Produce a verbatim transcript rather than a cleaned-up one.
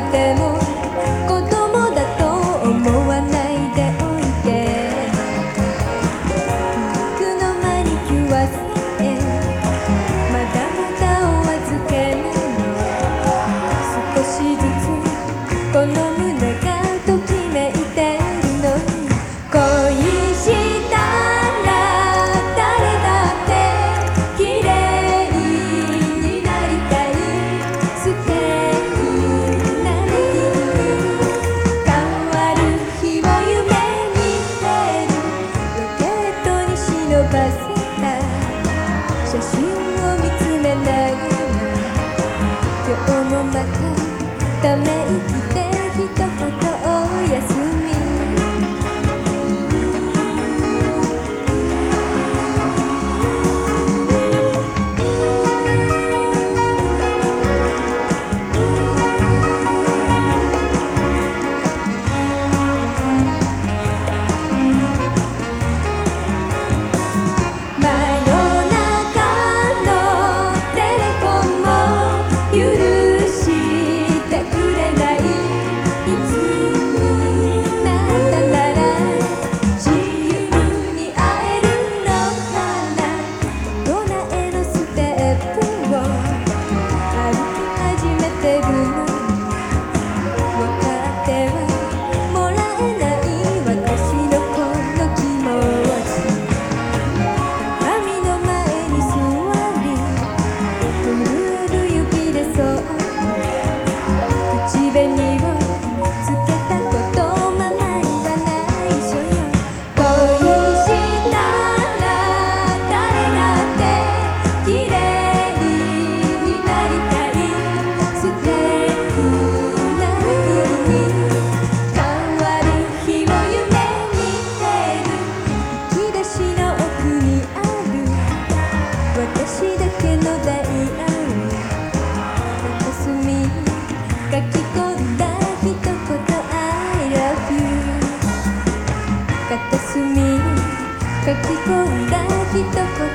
でも子供だと思わないでおいて、僕のマニキュアさえまだまだお預けなの。少しずつこの胸がときめいてるのに、恋したら誰だって綺麗になりたい、素敵な日に変わる日を夢見てる。ロケットに忍ばせた写真を見つめながら、今日もまたため息で一言おやすみ。真夜中のテレフォンも許してくれない。いつになったなら自由に会えるのかな。大人へのステップを歩き始めてるのに、分かってはもらえない私のこの気持ち。鏡の前に座り震える指でそっと口紅をつけたことまま言わないしょよ。恋したら誰だって綺麗になりたい、素敵な日に変わる日を夢見てる。引き出しの奥にある私だけのダイアリー、片隅に書き込んだ一言 I love you。 片隅に書き込んだ一言